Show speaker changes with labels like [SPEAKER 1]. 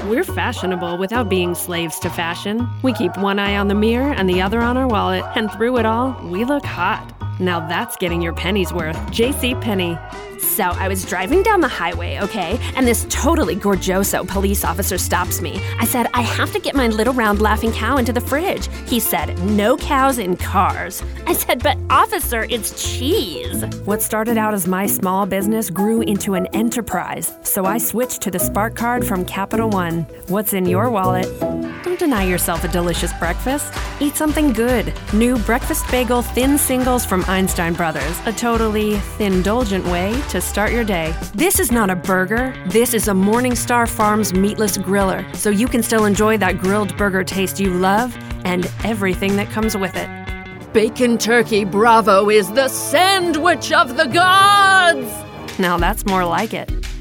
[SPEAKER 1] We're fashionable without being slaves to fashion. We keep one eye on the mirror and the other on our wallet, and through it all, we look hot. Now that's getting your penny's worth. JCPenney.
[SPEAKER 2] So I was driving down the highway, okay, and this totally gorgeoso police officer stops me. I said, I have to get my little round laughing cow into the fridge. He said, no cows in cars. I said, but officer, it's cheese.
[SPEAKER 1] What started out as my small business grew into an enterprise, so I switched to the Spark Card from Capital One. What's in your wallet? Don't deny yourself a delicious breakfast. Eat something good. New Breakfast Bagel Thin Singles from Einstein Brothers. A totally thin-indulgent way to start your day. This is not a burger. This is a Morningstar Farms meatless griller, so you can still enjoy that grilled burger taste you love and everything that comes with it.
[SPEAKER 3] Bacon Turkey Bravo is the sandwich of the gods!
[SPEAKER 1] Now that's more like it.